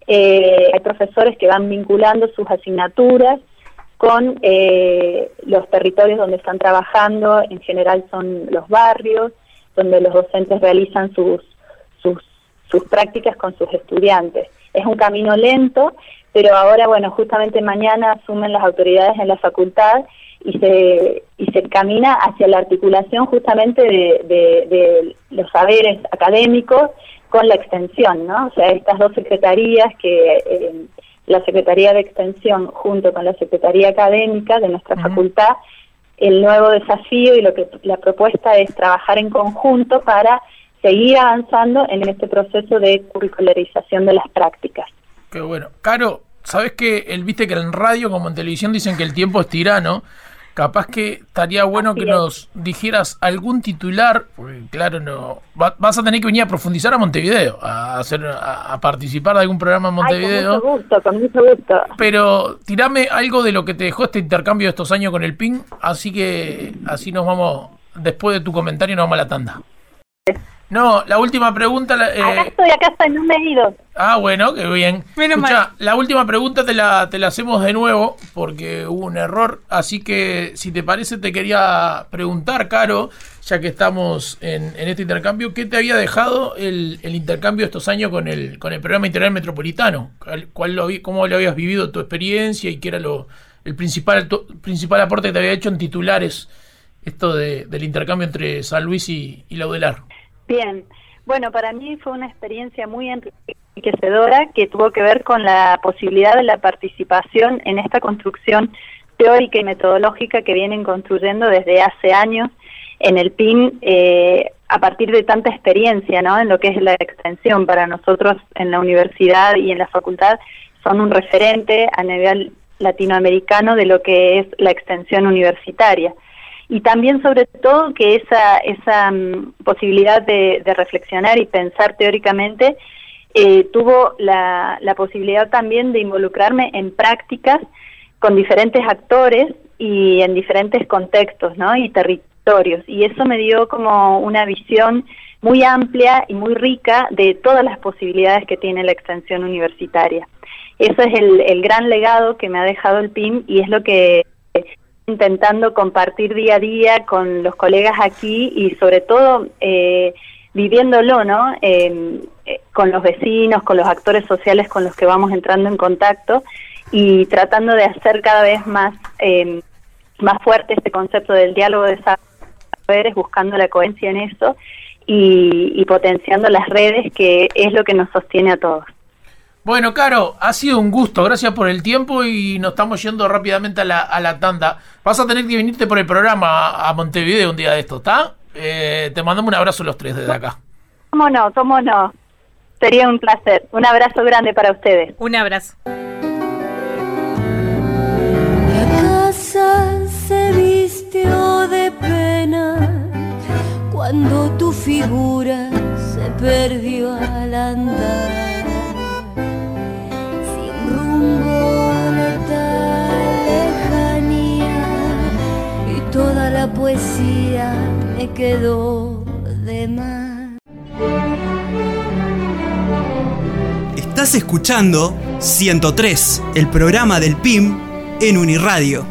Eh, hay profesores que van vinculando sus asignaturas con eh, los territorios donde están trabajando, en general son los barrios, donde los docentes realizan sus, sus, sus prácticas con sus estudiantes. Es un camino lento, pero ahora, bueno, justamente mañana asumen las autoridades en la facultad y se, y se camina hacia la articulación justamente de, de, de los saberes académicos con la extensión, ¿no? O sea, estas dos secretarías que... Eh, la Secretaría de Extensión junto con la Secretaría Académica de nuestra uh-huh. facultad, el nuevo desafío y lo que la propuesta es trabajar en conjunto para seguir avanzando en este proceso de curricularización de las prácticas. Qué bueno. Caro, ¿sabes que él viste que en radio como en televisión dicen que el tiempo es tirano? Capaz que estaría bueno Así que es. nos dijeras algún titular, porque claro, no va, vas a tener que venir a profundizar a Montevideo, a hacer a, a participar de algún programa en Montevideo. Ay, con mucho gusto, con mucho gusto. Pero tirame algo de lo que te dejó este intercambio de estos años con el P I N, así que así nos vamos, después de tu comentario nos vamos a la tanda. No, la última pregunta... Eh, acá estoy, acá estoy, no me he ido. Ah, bueno, qué bien. Escucha, la última pregunta te la, te la hacemos de nuevo, porque hubo un error, así que si te parece te quería preguntar, Caro, ya que estamos en, en este intercambio, ¿qué te había dejado el, el intercambio estos años con el con el programa integral metropolitano? ¿Cuál, cuál lo, ¿Cómo lo habías vivido tu experiencia y qué era lo el principal, tu, principal aporte que te había hecho en titulares esto de, del intercambio entre San Luis y, y Laudelar? Bien, bueno, para mí fue una experiencia muy enriquecedora que tuvo que ver con la posibilidad de la participación en esta construcción teórica y metodológica que vienen construyendo desde hace años en el P I N, eh, a partir de tanta experiencia, ¿no?, en lo que es la extensión. Para nosotros en la universidad y en la facultad son un referente a nivel latinoamericano de lo que es la extensión universitaria. Y también, sobre todo, que esa esa um, posibilidad de, de reflexionar y pensar teóricamente eh, tuvo la, la posibilidad también de involucrarme en prácticas con diferentes actores y en diferentes contextos, ¿no?, y territorios. Y eso me dio como una visión muy amplia y muy rica de todas las posibilidades que tiene la extensión universitaria. Eso es el, el gran legado que me ha dejado el P I M y es lo que intentando compartir día a día con los colegas aquí y sobre todo eh, viviéndolo, ¿no? Eh, eh, con los vecinos, con los actores sociales con los que vamos entrando en contacto y tratando de hacer cada vez más eh, más fuerte este concepto del diálogo de saberes, buscando la coherencia en eso y, y potenciando las redes, que es lo que nos sostiene a todos. Bueno, Caro, ha sido un gusto, gracias por el tiempo y nos estamos yendo rápidamente a la, a la tanda. Vas a tener que venirte por el programa a, a Montevideo un día de esto, ¿está? Eh, te mandamos un abrazo los tres desde acá. ¿Cómo no? ¿Cómo no? Sería un placer. Un abrazo grande para ustedes. Un abrazo. La casa se vistió de pena cuando tu figura se perdió al andar. Toda la poesía me quedó de más. Estás escuchando ciento tres, el programa del P I M en Uniradio.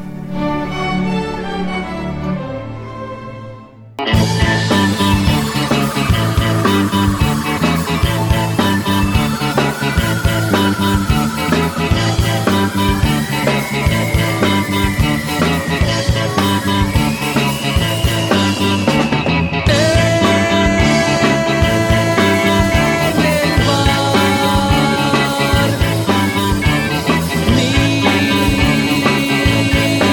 Mi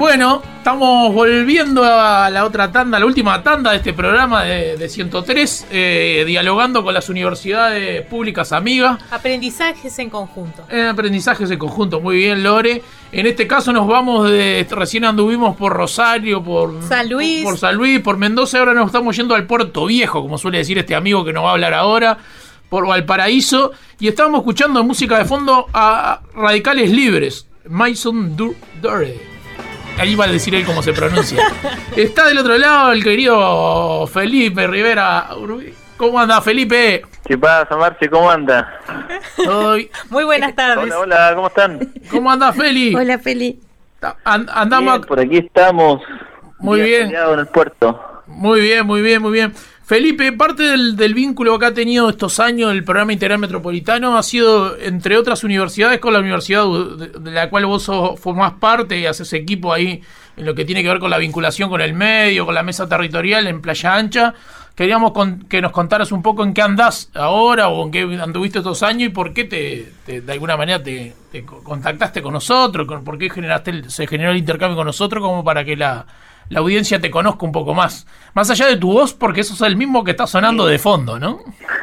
Bueno, estamos volviendo a la otra tanda, la última tanda de este programa de, de ciento tres, eh, dialogando con las universidades públicas amigas. Aprendizajes en conjunto. Eh, aprendizajes en conjunto, muy bien, Lore. En este caso nos vamos de, recién anduvimos por Rosario, por San Luis, por, por San Luis, por Mendoza, ahora nos estamos yendo al Puerto Viejo, como suele decir este amigo que nos va a hablar ahora, por Valparaíso, y estábamos escuchando música de fondo a Radicales Libres, Maison Dore. Ahí va a decir él cómo se pronuncia. Está del otro lado el querido Felipe Rivera. ¿Cómo anda, Felipe? ¿Qué pasa, Marce? ¿Cómo anda? Hoy. Muy buenas tardes. Hola, hola, ¿cómo están? ¿Cómo anda, Feli? Hola, Feli. And, andamos. Bien, por aquí estamos. Muy bien. En el puerto. Muy bien, muy bien, muy bien. Felipe, parte del, del vínculo que ha tenido estos años el programa Integral Metropolitano ha sido, entre otras universidades, con la universidad de, de la cual vos sos, formás parte y haces equipo ahí en lo que tiene que ver con la vinculación con el medio, con la mesa territorial en Playa Ancha. Queríamos con, que nos contaras un poco en qué andás ahora o en qué anduviste estos años y por qué te, te de alguna manera te, te contactaste con nosotros, con, por qué generaste el, se generó el intercambio con nosotros, como para que la... la audiencia te conozca un poco más. Más allá de tu voz, porque eso es el mismo que está sonando de fondo, ¿no?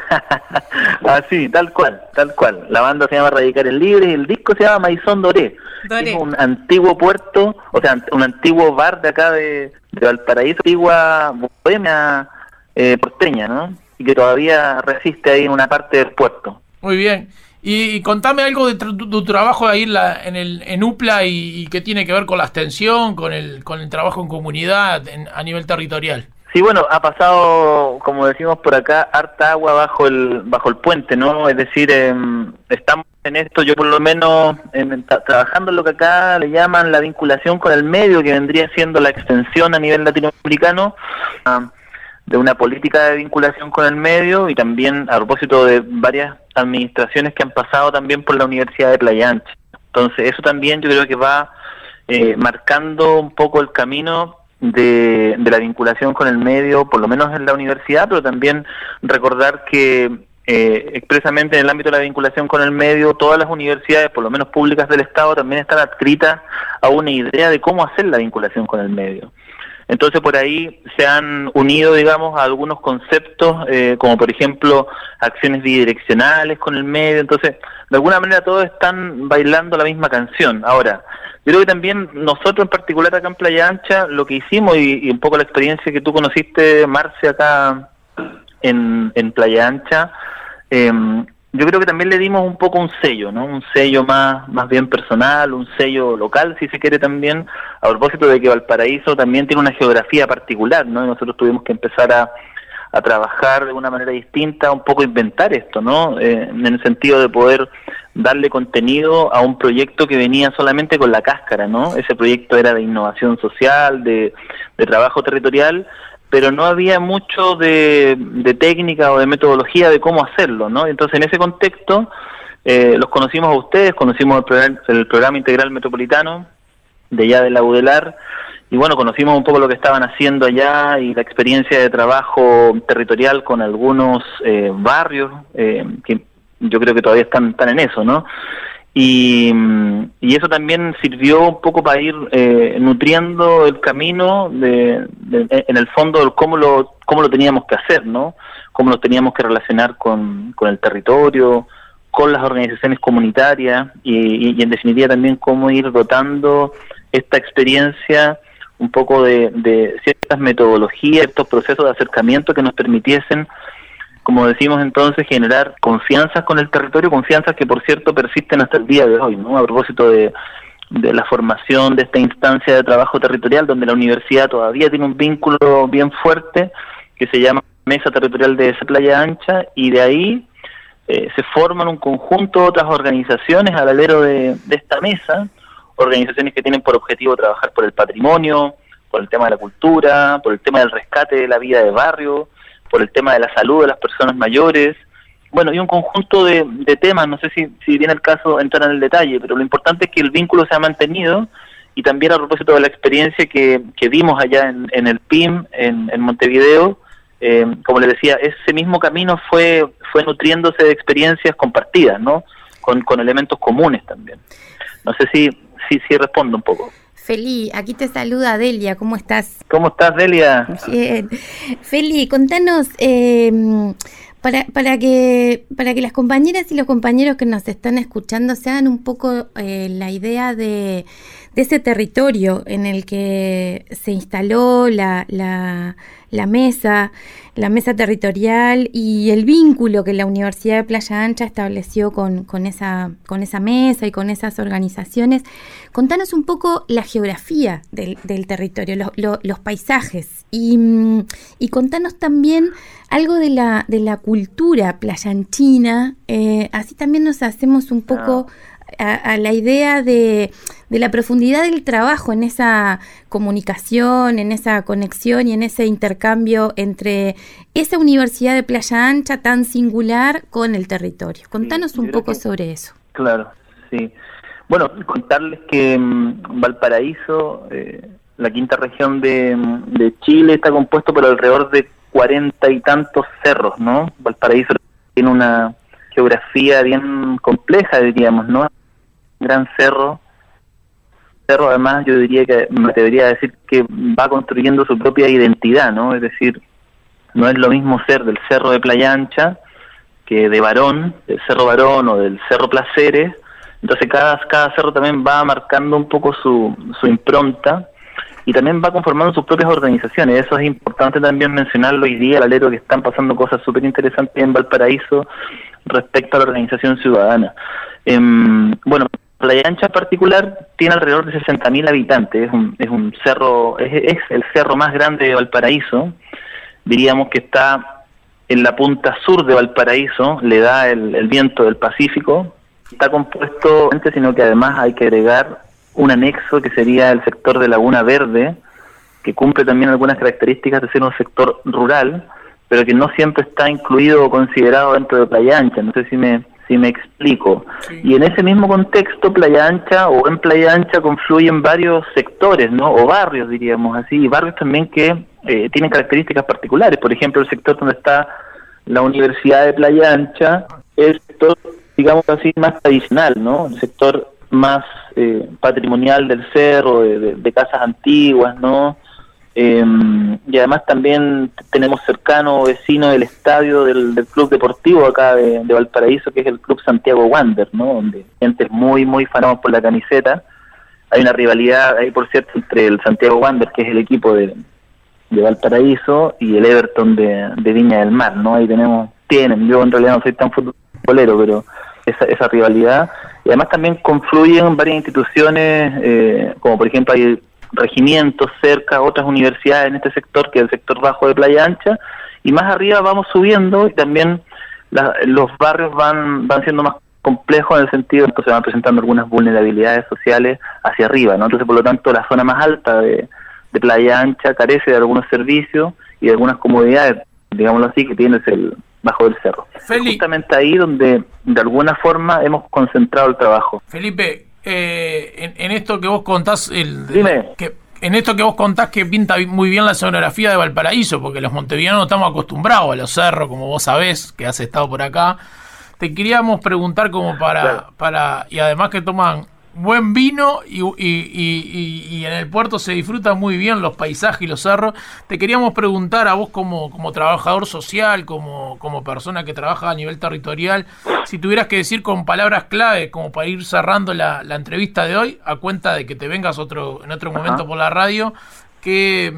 Así, tal cual, tal cual. La banda se llama Radicales Libres y el disco se llama Maison Doré. Dore. Es un antiguo puerto, o sea, un antiguo bar de acá de, de Valparaíso, antigua bohemia eh, porteña, ¿no? Y que todavía resiste ahí en una parte del puerto. Muy bien. Y, y contame algo de tu, tu trabajo ahí en, la, en, el, en UPLA y, y qué tiene que ver con la extensión, con el, con el trabajo en comunidad en, a nivel territorial. Sí, bueno, ha pasado, como decimos por acá, harta agua bajo el bajo el puente, ¿no? Es decir, eh, estamos en esto, yo por lo menos en, tra- trabajando en lo que acá le llaman la vinculación con el medio, que vendría siendo la extensión a nivel latinoamericano uh, de una política de vinculación con el medio, y también a propósito de varias administraciones que han pasado también por la Universidad de Playa Ancha. Entonces eso también yo creo que va eh, marcando un poco el camino de, de la vinculación con el medio, por lo menos en la universidad, pero también recordar que eh, expresamente en el ámbito de la vinculación con el medio, todas las universidades, por lo menos públicas del Estado, también están adscritas a una idea de cómo hacer la vinculación con el medio. Entonces por ahí se han unido, digamos, a algunos conceptos, eh, como por ejemplo acciones bidireccionales con el medio. Entonces, de alguna manera todos están bailando la misma canción. Ahora, yo creo que también nosotros en particular acá en Playa Ancha, lo que hicimos, y, y un poco la experiencia que tú conociste, Marce, acá en, en Playa Ancha, eh, yo creo que también le dimos un poco un sello, ¿no? Un sello más más bien personal, un sello local, si se quiere también, a propósito de que Valparaíso también tiene una geografía particular, ¿no? Y nosotros tuvimos que empezar a, a trabajar de una manera distinta, un poco inventar esto, ¿no? Eh, en el sentido de poder darle contenido a un proyecto que venía solamente con la cáscara, ¿no? Ese proyecto era de innovación social, de, de trabajo territorial, pero no había mucho de, de técnica o de metodología de cómo hacerlo, ¿no? Entonces, en ese contexto, eh, los conocimos a ustedes, conocimos el programa, el programa Integral Metropolitano de allá de la UDELAR, y bueno, conocimos un poco lo que estaban haciendo allá y la experiencia de trabajo territorial con algunos eh, barrios, eh, que yo creo que todavía están, están en eso, ¿no? Y, y eso también sirvió un poco para ir eh, nutriendo el camino de, de, en el fondo de cómo lo cómo lo teníamos que hacer, ¿no? Cómo lo teníamos que relacionar con, con el territorio, con las organizaciones comunitarias y, y, y en definitiva también cómo ir dotando esta experiencia un poco de, de ciertas metodologías, estos procesos de acercamiento que nos permitiesen, como decimos entonces, generar confianzas con el territorio, confianzas que por cierto persisten hasta el día de hoy, ¿no? A propósito de, de la formación de esta instancia de trabajo territorial, donde la universidad todavía tiene un vínculo bien fuerte, que se llama Mesa Territorial de Playa Ancha, y de ahí eh, se forman un conjunto de otras organizaciones al alero de, de esta mesa, organizaciones que tienen por objetivo trabajar por el patrimonio, por el tema de la cultura, por el tema del rescate de la vida de barrio, por el tema de la salud de las personas mayores, bueno, y un conjunto de, de temas, no sé si, si viene el caso entrar en el detalle, pero lo importante es que el vínculo se ha mantenido, y también a propósito de la experiencia que, que vimos allá en, en el P I M, en, en Montevideo, eh, como les decía, ese mismo camino fue fue nutriéndose de experiencias compartidas, ¿no? Con, con elementos comunes también. No sé si, si, si respondo un poco. Feli, aquí te saluda Delia, ¿cómo estás? ¿Cómo estás, Delia? Bien. Feli, contanos, eh, para, para, que, para que las compañeras y los compañeros que nos están escuchando se hagan un poco eh, la idea de, de ese territorio en el que se instaló la, la, la mesa, la mesa territorial y el vínculo que la Universidad de Playa Ancha estableció con, con, esa, con esa mesa y con esas organizaciones. Contanos un poco la geografía del, del territorio, lo, lo, los paisajes y, y contanos también algo de la, de la cultura playanchina, eh, así también nos hacemos un poco a, a la idea de, de la profundidad del trabajo en esa comunicación, en esa conexión y en ese intercambio entre esa Universidad de Playa Ancha tan singular con el territorio. Contanos sí, un poco que, sobre eso. Claro, sí. Bueno, contarles que um, Valparaíso, eh, la quinta región de, de Chile, está compuesto por alrededor de cuarenta y tantos cerros, ¿no? Valparaíso tiene una geografía bien compleja, diríamos, ¿no? Un gran cerro. Cerro, además, yo diría que, me debería decir que va construyendo su propia identidad, ¿no? Es decir, no es lo mismo ser del Cerro de Playa Ancha que de Barón, del Cerro Barón o del Cerro Placeres. Entonces cada, cada cerro también va marcando un poco su, su impronta y también va conformando sus propias organizaciones. Eso es importante también mencionarlo hoy día, al alero que están pasando cosas súper interesantes en Valparaíso respecto a la organización ciudadana. Eh, bueno, Playa Ancha en particular tiene alrededor de sesenta mil habitantes, es un, es un cerro, es, es el cerro más grande de Valparaíso, diríamos que está en la punta sur de Valparaíso, le da el, el viento del Pacífico. Está compuesto, sino que además hay que agregar un anexo que sería el sector de Laguna Verde, que cumple también algunas características de ser un sector rural, pero que no siempre está incluido o considerado dentro de Playa Ancha. No sé si me si me explico. Sí. Y en ese mismo contexto, Playa Ancha o en Playa Ancha confluyen varios sectores, ¿no? O barrios, diríamos así, y barrios también que eh, tienen características particulares. Por ejemplo, el sector donde está la Universidad de Playa Ancha es el sector, digamos así, más tradicional, ¿no? El sector más eh, patrimonial del cerro, de, de, de casas antiguas, ¿no? Eh, y además también tenemos cercano vecino del estadio del, del club deportivo acá de, de Valparaíso, que es el Club Santiago Wander, ¿no? Donde gente muy, muy famosa por la camiseta. Hay una rivalidad ahí, por cierto, entre el Santiago Wander, que es el equipo de, de Valparaíso, y el Everton de, de Viña del Mar, ¿no? Ahí tenemos, tienen, yo en realidad no soy tan futbolero, pero esa, esa rivalidad. Y además también confluyen varias instituciones, eh, como por ejemplo hay regimientos cerca, otras universidades en este sector, que es el sector bajo de Playa Ancha, y más arriba vamos subiendo y también la, los barrios van van siendo más complejos en el sentido de que se van presentando algunas vulnerabilidades sociales hacia arriba, ¿no? Entonces, por lo tanto, la zona más alta de, de Playa Ancha carece de algunos servicios y de algunas comodidades, digámoslo así, que tiene el bajo del cerro. Feli, justamente ahí donde de alguna forma hemos concentrado el trabajo. Felipe, eh, en, en esto que vos contás, el, Dime. Que, en esto que vos contás que pinta muy bien la sonografía de Valparaíso, porque los montevideanos estamos acostumbrados a los cerros, como vos sabés, que has estado por acá. Te queríamos preguntar como para, claro. para y además que toman buen vino y, y, y, y, y en el puerto se disfrutan muy bien los paisajes y los cerros. Te queríamos preguntar a vos como, como trabajador social, como, como persona que trabaja a nivel territorial, si tuvieras que decir con palabras clave como para ir cerrando la, la entrevista de hoy, a cuenta de que te vengas otro en otro momento Ajá. por la radio, que,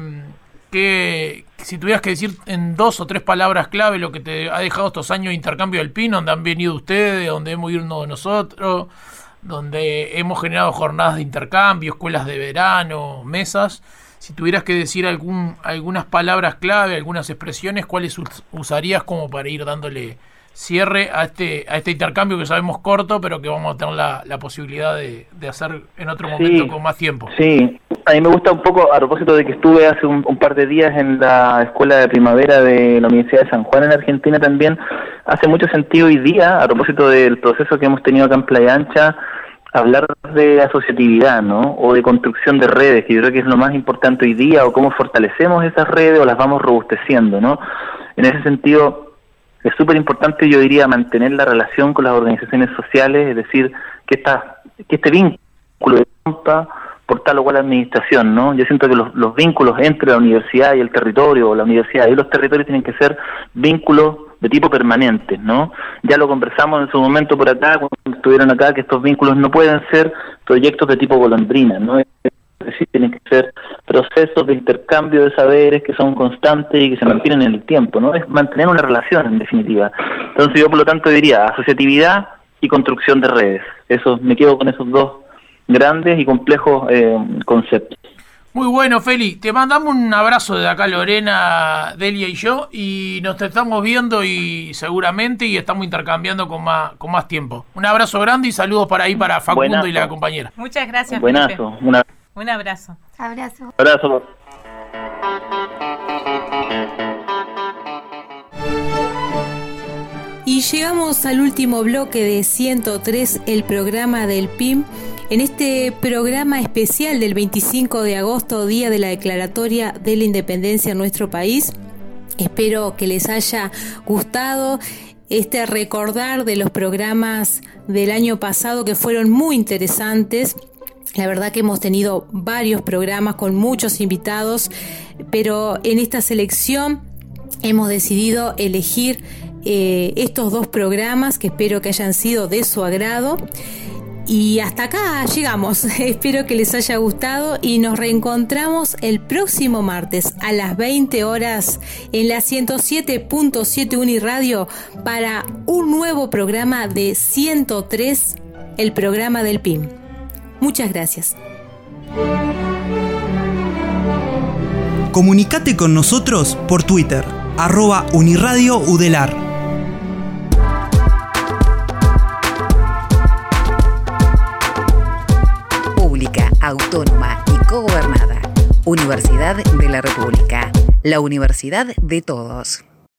que si tuvieras que decir en dos o tres palabras clave lo que te ha dejado estos años de intercambio del Pino, donde han venido ustedes, donde hemos ido uno de nosotros, donde hemos generado jornadas de intercambio, escuelas de verano, mesas. Si tuvieras que decir algún algunas palabras clave, algunas expresiones, ¿cuáles usarías como para ir dándole cierre a este a este intercambio que sabemos corto, pero que vamos a tener la, la posibilidad de, de hacer en otro momento sí, con más tiempo? Sí, a mí me gusta un poco, a propósito de que estuve hace un, un par de días en la Escuela de Primavera de la Universidad de San Juan en Argentina también, hace mucho sentido hoy día, a propósito del proceso que hemos tenido acá en Playa Ancha, hablar de asociatividad, ¿no? O de construcción de redes, que yo creo que es lo más importante hoy día, o cómo fortalecemos esas redes o las vamos robusteciendo, ¿no? En ese sentido, es súper importante, yo diría, mantener la relación con las organizaciones sociales, es decir, que, esta, que este vínculo de rompa, por tal o cual administración, ¿no? Yo siento que los, los vínculos entre la universidad y el territorio, o la universidad y los territorios tienen que ser vínculos de tipo permanente, ¿no? Ya lo conversamos en su momento por acá, cuando estuvieron acá, que estos vínculos no pueden ser proyectos de tipo golondrina, ¿no? Es decir, tienen que ser procesos de intercambio de saberes que son constantes y que se mantienen en el tiempo, ¿no? Es mantener una relación, en definitiva. Entonces yo, por lo tanto, diría asociatividad y construcción de redes. Eso, me quedo con esos dos grandes y complejos eh, conceptos. Muy bueno, Feli. Te mandamos un abrazo de acá, Lorena, Delia y yo, y nos estamos viendo y seguramente y estamos intercambiando con más con más tiempo. Un abrazo grande y saludos para ahí para Facundo Buenazo. Y la compañera. Muchas gracias, Buenazo. Una... Un abrazo. Abrazo. Abrazo. Y llegamos al último bloque de ciento tres, el programa del P I M. En este programa especial del veinticinco de agosto, día de la declaratoria de la independencia en nuestro país, espero que les haya gustado este recordar de los programas del año pasado que fueron muy interesantes. La verdad que hemos tenido varios programas con muchos invitados, pero en esta selección hemos decidido elegir eh, estos dos programas que espero que hayan sido de su agrado. Y hasta acá llegamos. Espero que les haya gustado y nos reencontramos el próximo martes a las veinte horas en la ciento siete punto siete Uniradio para un nuevo programa de ciento tres, el programa del P I M. Muchas gracias. Comunicate con nosotros por Twitter, arroba Uniradio Udelar. Autónoma y cogobernada. Universidad de la República. La universidad de todos.